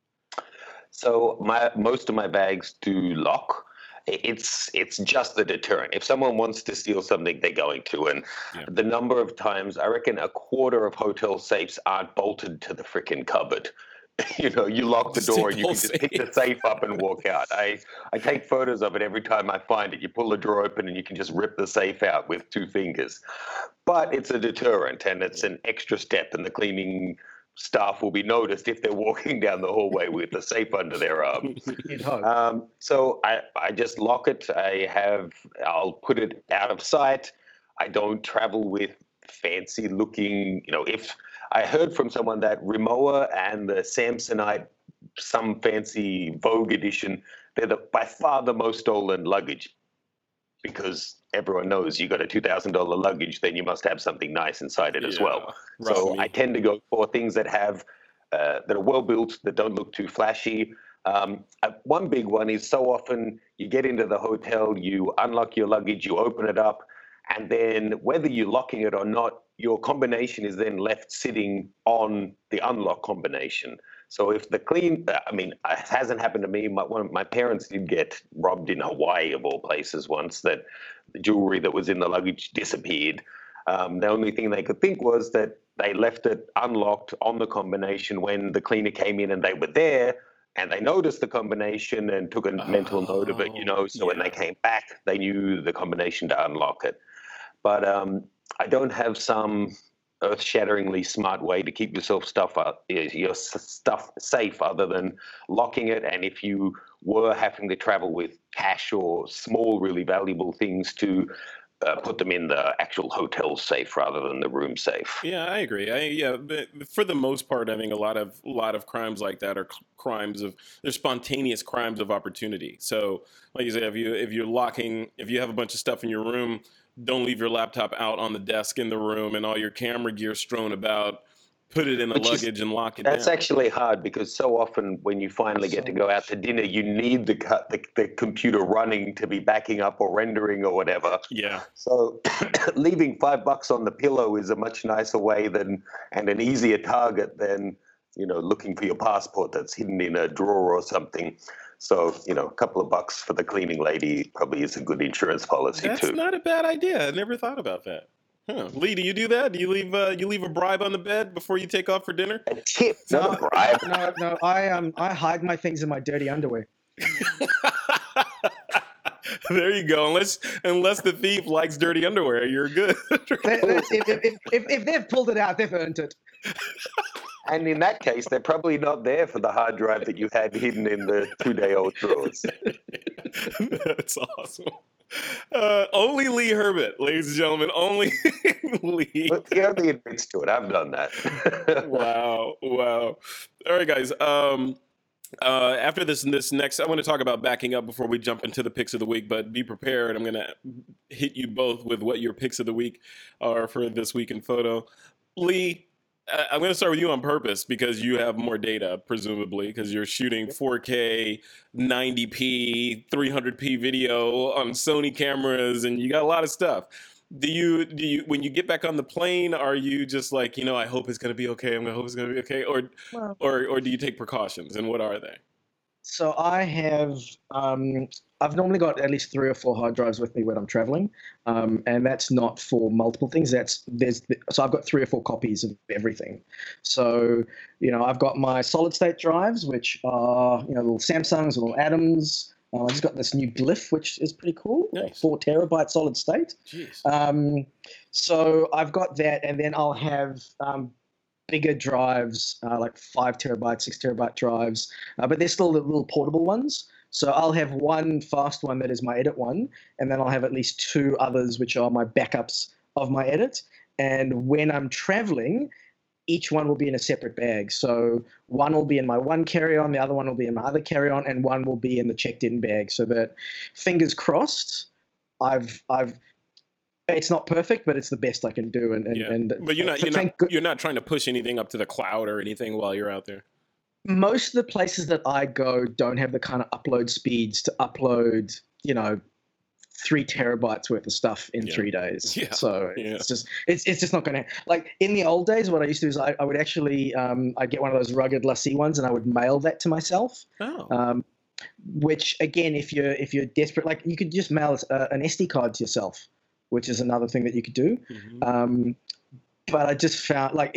So most of my bags do lock. It's just the deterrent. If someone wants to steal something, they're going to. And the number of times, I reckon a quarter of hotel safes aren't bolted to the freaking cupboard. You lock the door and you can just pick the safe up and walk out. I take photos of it every time I find it. You pull the drawer open and you can just rip the safe out with 2 fingers. But it's a deterrent, and it's an extra step, and the cleaning staff will be noticed if they're walking down the hallway with the safe under their arm. So I just lock it. I'll put it out of sight. I don't travel with fancy looking, if I heard from someone that Rimowa and the Samsonite, some fancy Vogue edition, they're by far the most stolen luggage, because everyone knows you got a $2,000 luggage, then you must have something nice inside it as well. So I tend to go for things that have that are well built, that don't look too flashy. One big one is, so often you get into the hotel, you unlock your luggage, you open it up, and then whether you're locking it or not, your combination is then left sitting on the unlock combination. So if it hasn't happened to me. One of my parents did get robbed in Hawaii, of all places, once, that the jewelry that was in the luggage disappeared. The only thing they could think was that they left it unlocked on the combination when the cleaner came in and they were there, and they noticed the combination and took a mental note of it, so when they came back, they knew the combination to unlock it. But I don't have some earth-shatteringly smart way to keep your stuff safe other than locking it. And if you were having to travel with cash or small, really valuable things, to put them in the actual hotel safe rather than the room safe. Yeah, I agree. For the most part, I think a lot of crimes like that are they're spontaneous crimes of opportunity. So, like you say, if you have a bunch of stuff in your room, don't leave your laptop out on the desk in the room and all your camera gear strewn about. Put it in the luggage and lock it down. That's actually hard, because so often when you finally get to go out to dinner, you need the computer running to be backing up or rendering or whatever. Yeah. So leaving $5 on the pillow is a much nicer way and an easier target than, looking for your passport that's hidden in a drawer or something. So, a couple of bucks for the cleaning lady probably is a good insurance policy too. That's not a bad idea. I never thought about that. Huh. Lee, do you do that? Do you leave a bribe on the bed before you take off for dinner? A tip, not a bribe. No. I hide my things in my dirty underwear. There you go. Unless the thief likes dirty underwear, you're good. If they've pulled it out, they've earned it. And in that case, they're probably not there for the hard drive that you had hidden in the 2-day-old drawers. That's awesome. Only Lee Herbert, ladies and gentlemen. Only Lee. But he only admits to it. I've done that. Wow. All right, guys. After this next, I want to talk about backing up before we jump into the picks of the week. But be prepared. I'm going to hit you both with what your picks of the week are for this week in photo. Lee, I'm going to start with you on purpose because you have more data, presumably, because you're shooting 4K, 90p, 300p video on Sony cameras, and you got a lot of stuff. Do you when you get back on the plane, are you just like, I hope it's going to be okay. I'm going to hope it's going to be okay, Well, or do you take precautions, and what are they? so I've normally got at least 3 or 4 hard drives with me when I'm traveling, and that's not for multiple things. So I've got 3 or 4 copies of everything. So I've got my solid state drives, which are little Samsungs, little Atoms. I just got this new Glyph, which is pretty cool. Nice. 4 terabyte solid state. Jeez. So I've got that, and then I'll have bigger drives, like 5 terabyte, 6 terabyte drives, but they're still the little portable ones. So I'll have one fast one that is my edit one, and then I'll have at least 2 others which are my backups of my edit. And when I'm traveling, each one will be in a separate bag. So one will be in my one carry-on, the other one will be in my other carry-on, and one will be in the checked-in bag. So that, fingers crossed, it's not perfect, but it's the best I can do. But you're not trying to push anything up to the cloud or anything while you're out there. Most of the places that I go don't have the kind of upload speeds to upload, 3 terabytes worth of stuff in 3 days. Yeah. So it's just not going to, like, in the old days, what I used to do is I would actually, I'd get one of those rugged lassie ones and I would mail that to myself. Oh. Which again, if you're desperate, like, you could just mail an SD card to yourself, which is another thing that you could do. Mm-hmm. But I just found, like,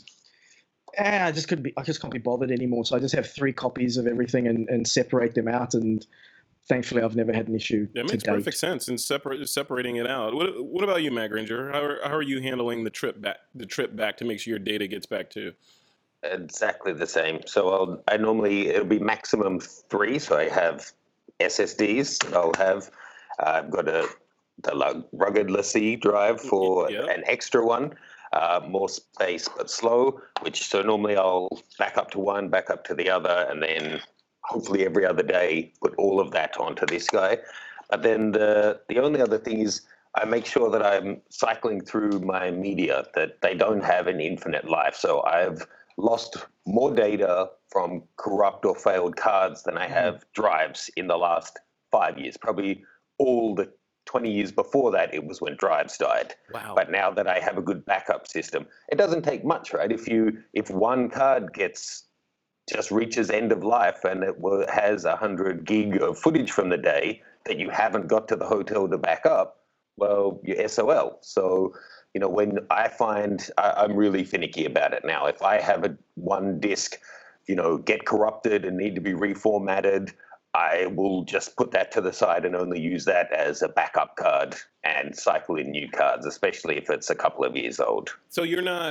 I just can't be bothered anymore. So I just have 3 copies of everything and separate them out. And thankfully, I've never had an issue. That makes perfect sense in separating it out. What about you, Matt Granger? How are you handling the trip back to make sure your data gets back too? Exactly the same. So it'll be maximum 3. So I have SSDs. I've got the rugged lassie drive for an extra one. More space but slow, so normally I'll back up to one, back up to the other, and then hopefully every other day put all of that onto this guy. But then the only other thing is I make sure that I'm cycling through my media, that they don't have an infinite life. So I've lost more data from corrupt or failed cards than I have drives in the last 5 years. Probably all the 20 years before that, it was when drives died. Wow. But now that I have a good backup system, it doesn't take much, right? If one card just reaches end of life and it has 100 gig of footage from the day that you haven't got to the hotel to back up, well, you're SOL. So, when I find I'm really finicky about it now. If I have one disk, get corrupted and need to be reformatted, I will just put that to the side and only use that as a backup card and cycle in new cards, especially if it's a couple of years old. So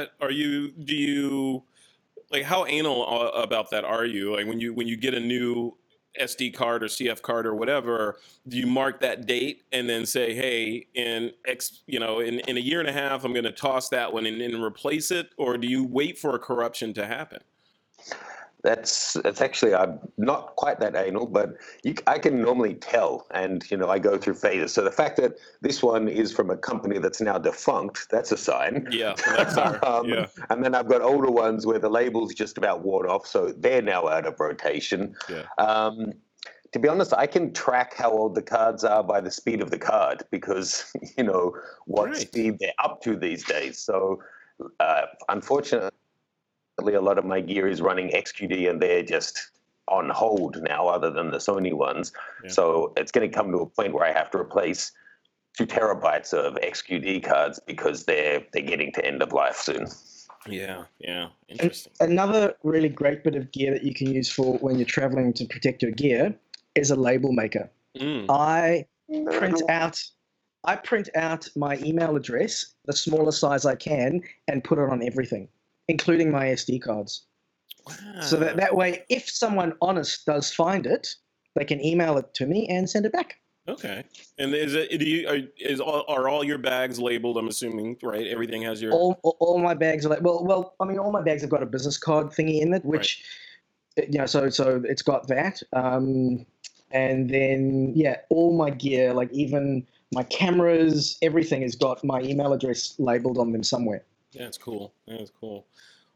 how anal about that are you? Like when you get a new SD card or CF card or whatever, do you mark that date and then say, hey, in a year and a half, I'm going to toss that one and replace it? Or do you wait for a corruption to happen? That's actually, I'm not quite that anal, but I can normally tell, and I go through phases. So the fact that this one is from a company that's now defunct, that's a sign. Yeah, that's yeah. And then I've got older ones where the label's just about worn off, so they're now out of rotation. Yeah. To be honest, I can track how old the cards are by the speed of the card because what speed they're up to these days. So unfortunately, a lot of my gear is running XQD and they're just on hold now other than the Sony ones. Yeah. So it's going to come to a point where I have to replace 2 terabytes of XQD cards because they're getting to end of life soon. Yeah. Interesting. Another really great bit of gear that you can use for when you're traveling to protect your gear is a label maker. I print out my email address, the smallest size I can, and put it on everything, including my SD cards. Wow. So that way, if someone honest does find it, they can email it to me and send it back. Okay. And are all your bags labeled? I'm assuming, right? Everything has your all my bags are like well. I mean, all my bags have got a business card thingy in it, which so it's got that. And then all my gear, like even my cameras, everything has got my email address labeled on them somewhere. That's cool.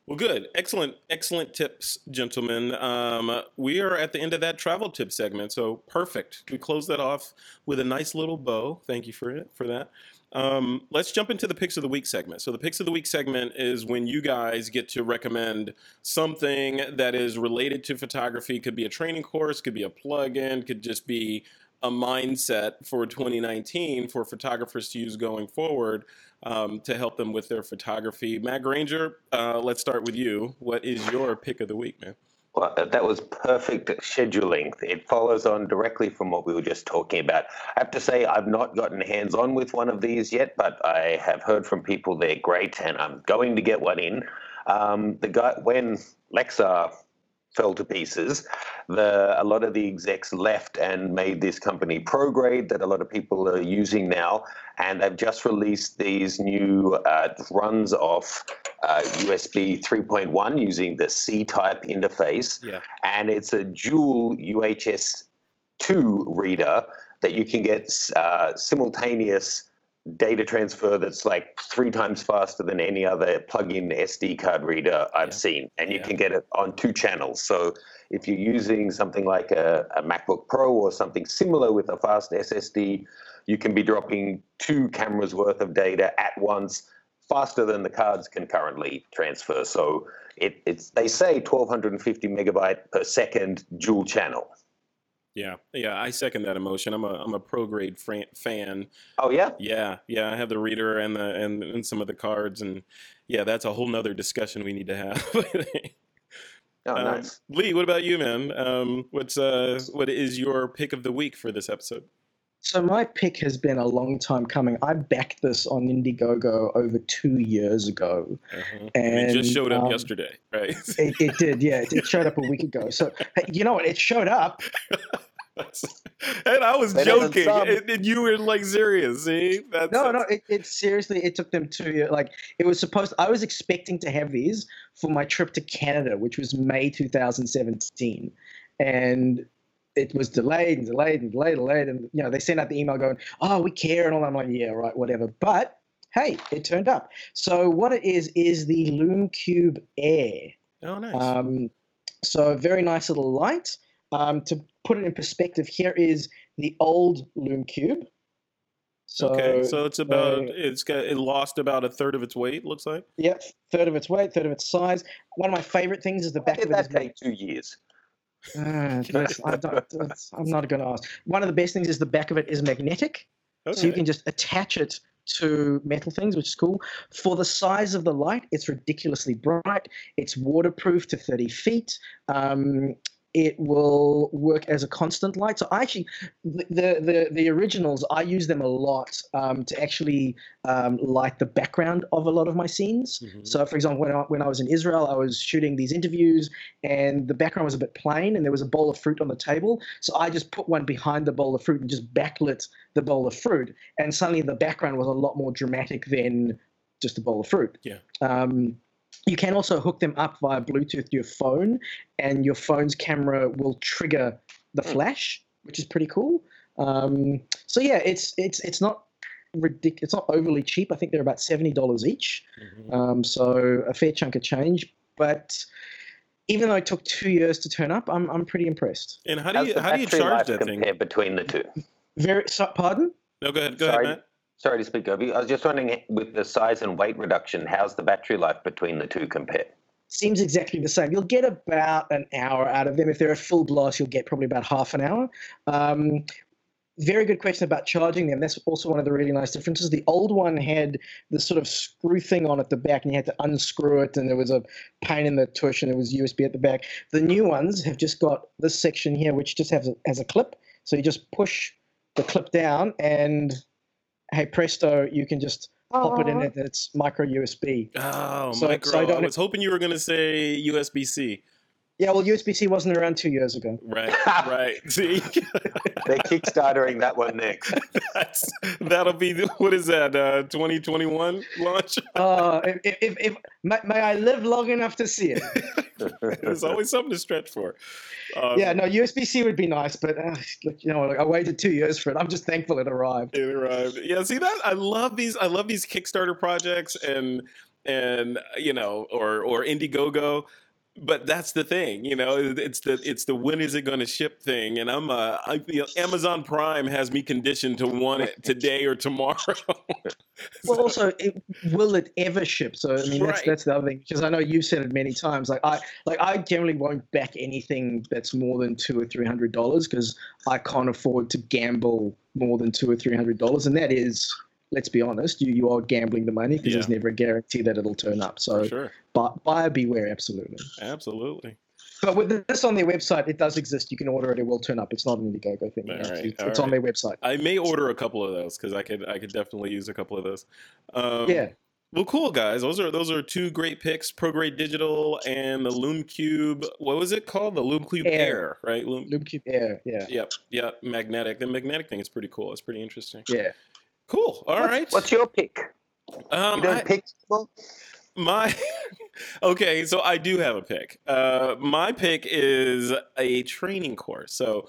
Well, good. Excellent tips, gentlemen. We are at the end of that travel tip segment, so perfect. We close that off with a nice little bow. Thank you for that. Let's jump into the Picks of the Week segment. So the Picks of the Week segment is when you guys get to recommend something that is related to photography. Could be a training course, could be a plugin, could just be a mindset for 2019 for photographers to use going forward to help them with their photography. Matt Granger, let's start with you. What is your pick of the week, man? Well, that was perfect scheduling. It follows on directly from what we were just talking about. I have to say, I've not gotten hands-on with one of these yet, but I have heard from people they're great, and I'm going to get one in. The guy, when Lexar fell to pieces, a lot of the execs left and made this company ProGrade that a lot of people are using now, and they've just released these new runs of USB 3.1 using the C-type interface, and it's a dual UHS 2 reader that you can get simultaneous data transfer that's like 3 times faster than any other plug-in SD card reader I've seen, and you can get it on 2 channels. So if you're using something like a MacBook Pro or something similar with a fast SSD, you can be dropping 2 cameras worth of data at once, faster than the cards can currently transfer. So it's they say 1250 megabyte per second dual channel. Yeah, I second that emotion. I'm a ProGrade fan. Oh yeah, yeah. I have the reader and some of the cards, and yeah, that's a whole nother discussion we need to have. Nice. Lee, what about you, man? What is your pick of the week for this episode? So my pick has been a long time coming. I backed this on Indiegogo over 2 years ago. And it just showed up yesterday, right? It did, yeah. It showed up a week ago. So, hey, you know what? It showed up. And I was joking, and you were like serious. See? No. It seriously. It took them 2 years. Like it was supposed. I was expecting to have these for my trip to Canada, which was May 2017, and it was delayed, and they sent out the email going, "Oh, we care," and all. I'm like, "Yeah, right, whatever." But hey, it turned up. So what it is the Lume Cube Air. Oh, nice. So a very nice little light. To put it in perspective, here is the old Lume Cube. So it's about it lost about a third of its weight. Looks like. Yep, third of its weight, third of its size. One of my favorite things is the back of it. That take 2 years. I'm not going to ask. One of the best things is the back of it is magnetic, so you can just attach it to metal things, which is cool. For the size of the light, it's ridiculously bright. It's waterproof to 30 feet. It will work as a constant light. So I actually, the originals, I use them a lot to actually light the background of a lot of my scenes. Mm-hmm. So for example, when I was in Israel, I was shooting these interviews and the background was a bit plain and there was a bowl of fruit on the table. So I just put one behind the bowl of fruit and just backlit the bowl of fruit. And suddenly the background was a lot more dramatic than just a bowl of fruit. Yeah. You can also hook them up via Bluetooth to your phone, and your phone's camera will trigger the flash, which is pretty cool. So yeah, it's not ridiculous. It's not overly cheap. I think they're about $70 each. Mm-hmm. So a fair chunk of change. But even though it took 2 years to turn up, I'm pretty impressed. And how do you charge that thing? Compare between the two? Pardon? No, go ahead, Matt. Sorry to speak over you. I was just wondering, with the size and weight reduction, how's the battery life between the two compare? Seems exactly the same. You'll get about an hour out of them. If they're a full blast, you'll get probably about half an hour. Very good question about charging them. That's also one of the really nice differences. The old one had the sort of screw thing on at the back, and you had to unscrew it, and there was a pain in the tush, and there was USB at the back. The new ones have just got this section here, which just has a clip. So you just push the clip down, and hey presto, you can just pop it in it. It's micro USB. Oh, so, micro. So I was hoping you were going to say USB-C. Yeah, well, USB-C wasn't around 2 years ago. Right. See? They're kickstartering that one next. That'll be, what is that, 2021 launch? May I live long enough to see it. There's always something to stretch for. Yeah, no, USB-C would be nice, but I waited 2 years for it. I'm just thankful it arrived. Yeah, see that? I love these Kickstarter projects, and and or Indiegogo. But that's the thing, it's the when is it going to ship thing, and Amazon Prime has me conditioned to want it today or tomorrow. Well, also, will it ever ship? So I mean, Right. that's the other thing, because I know you've said it many times. I generally won't back anything that's more than $200 or $300 because I can't afford to gamble more than $200 or $300, and that is, let's be honest, you are gambling the money because there's never a guarantee that it'll turn up. So, Sure. but buyer beware, absolutely. Absolutely. But with this on their website, it does exist. You can order it; it will turn up. It's not an Indiegogo thing. It's on their website. I may order a couple of those because I could definitely use a couple of those. Yeah. Well, cool, guys. Those are two great picks: ProGrade Digital and the LumeCube. What was it called? The LumeCube Air, right? LumeCube Air. Yeah. Yep. Magnetic. The magnetic thing is pretty cool. It's pretty interesting. Yeah. Cool. All right. What's your pick? You don't pick people? Okay, so I do have a pick. My pick is a training course. So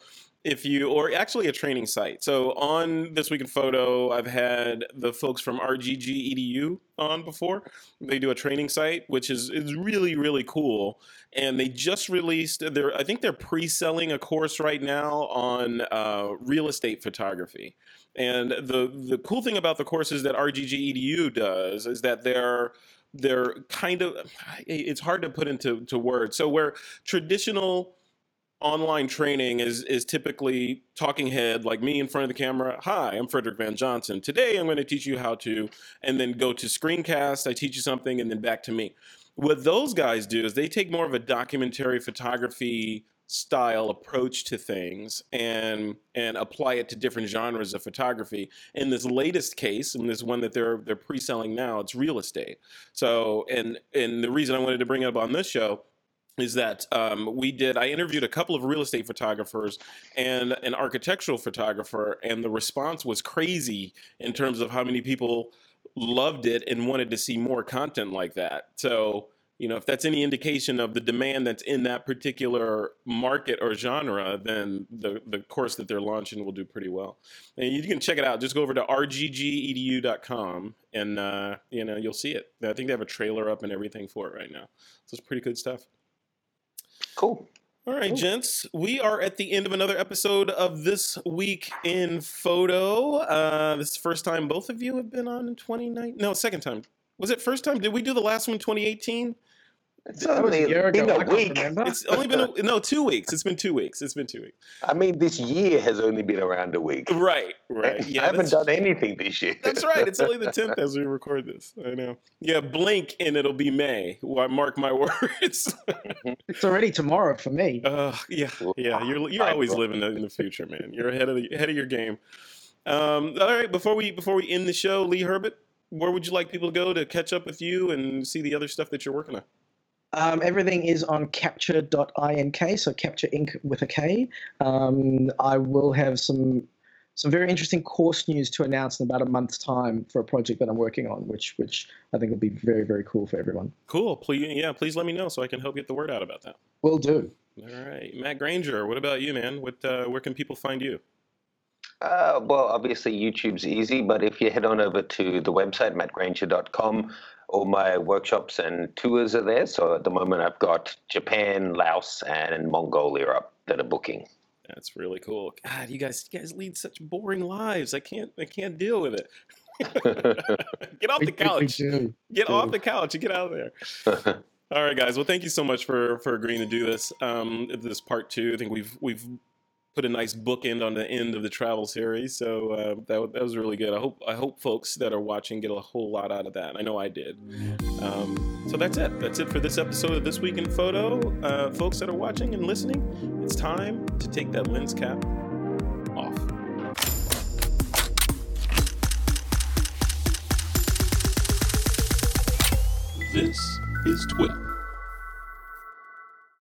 or actually a training site. So on This Week in Photo, I've had the folks from RGG EDU on before. They do a training site, which is really, really cool. And they just released I think they're pre-selling a course right now on real estate photography. And the cool thing about the courses that RGG EDU does is that they're kind of, it's hard to put into words. So where traditional online training is typically talking head, like me in front of the camera. Hi, I'm Frederick Van Johnson. Today I'm going to teach you how to, and then go to screencast. I teach you something and then back to me. What those guys do is they take more of a documentary photography style approach to things and apply it to different genres of photography. In this latest case, and this one that they're pre-selling now, it's real estate. So, and the reason I wanted to bring it up on this show is that I interviewed a couple of real estate photographers and an architectural photographer, and the response was crazy in terms of how many people loved it and wanted to see more content like that. So, if that's any indication of the demand that's in that particular market or genre, then the course that they're launching will do pretty well. And you can check it out. Just go over to rggedu.com and, you'll see it. I think they have a trailer up and everything for it right now. So it's pretty good stuff. Cool. All right, gents, we are at the end of another episode of This Week in Photo. This is the first time both of you have been on in 2019. No, second time. Was it first time? Did we do the last one in 2018? It's only been a week. It's only been 2 weeks. It's been 2 weeks. I mean, this year has only been around a week. Right. Yeah, I haven't done anything this year. That's right. It's only the 10th as we record this. I know. Yeah, blink and it'll be May. Well, mark my words. It's already tomorrow for me. Yeah. You're always living in the future, man. You're ahead of your game. All right. Before we end the show, Lee Herbert, where would you like people to go to catch up with you and see the other stuff that you're working on? Everything is on capture.ink, so Capture Inc. with a K. I will have some very interesting course news to announce in about a month's time for a project that I'm working on, which I think will be very, very cool for everyone. Cool. Please let me know so I can help get the word out about that. Will do. All right. Matt Granger, what about you, man? Where can people find you? Well, obviously YouTube's easy, but if you head on over to the website, mattgranger.com, all my workshops and tours are there. So at the moment I've got Japan, Laos, and Mongolia up that are booking. That's really cool. God, you guys lead such boring lives. I can't deal with it. Get off the couch. Get off the couch and get out of there. All right, guys. Well, thank you so much for agreeing to do this. This part 2. I think we've put a nice bookend on the end of the travel series, so that was really good. I hope folks that are watching get a whole lot out of that. I know I did. So that's it. That's it for this episode of This Week in Photo. Folks that are watching and listening, it's time to take that lens cap off. This is Twitter.